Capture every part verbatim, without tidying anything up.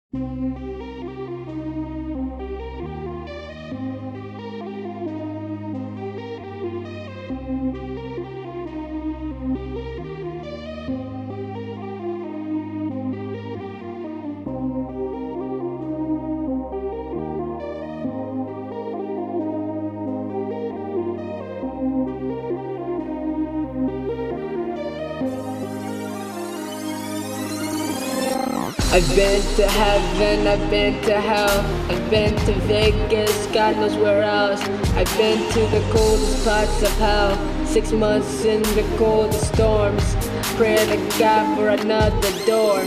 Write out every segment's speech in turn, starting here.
I've been to heaven, I've been to hell, I've been to Vegas, God knows where else. I've been to the coldest parts of hell, six months in the coldest storms. Pray to God for another door.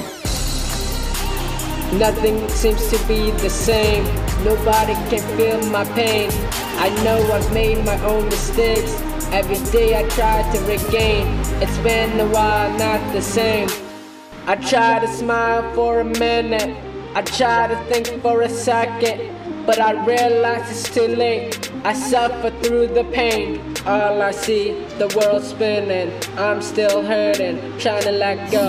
Nothing seems to be the same, nobody can feel my pain. I know I've made my own mistakes, every day I try to regain. It's been a while, not the same. I try to smile for a minute, I try to think for a second, but I realize it's too late. I suffer through the pain, all I see, the world spinning. I'm still hurting, trying to let go.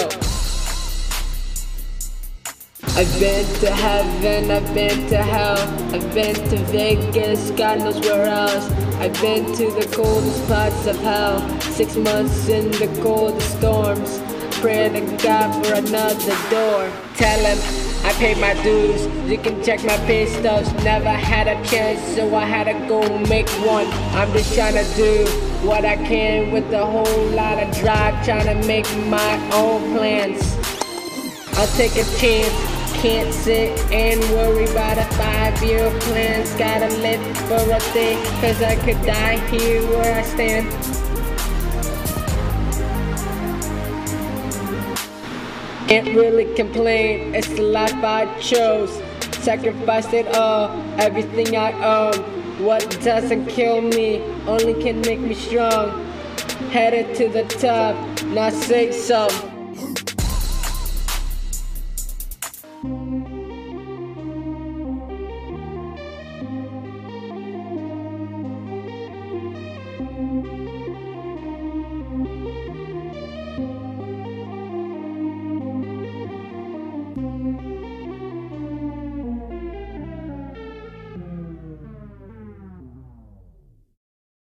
I've been to heaven, I've been to hell, I've been to Vegas, God knows where else. I've been to the coldest parts of hell, six months in the coldest storms. Pray to God for another door. Tell him I paid my dues, you can check my pay stubs. Never had a chance, so I had to go make one. I'm just trying to do what I can with a whole lot of drive, trying to make my own plans. I'll take a chance, can't sit and worry about a five-year plans. Gotta live for a day, cause I could die here where I stand. Can't really complain, it's the life I chose. Sacrificed it all, everything I own. What doesn't kill me only can make me strong. Headed to the top, now say so.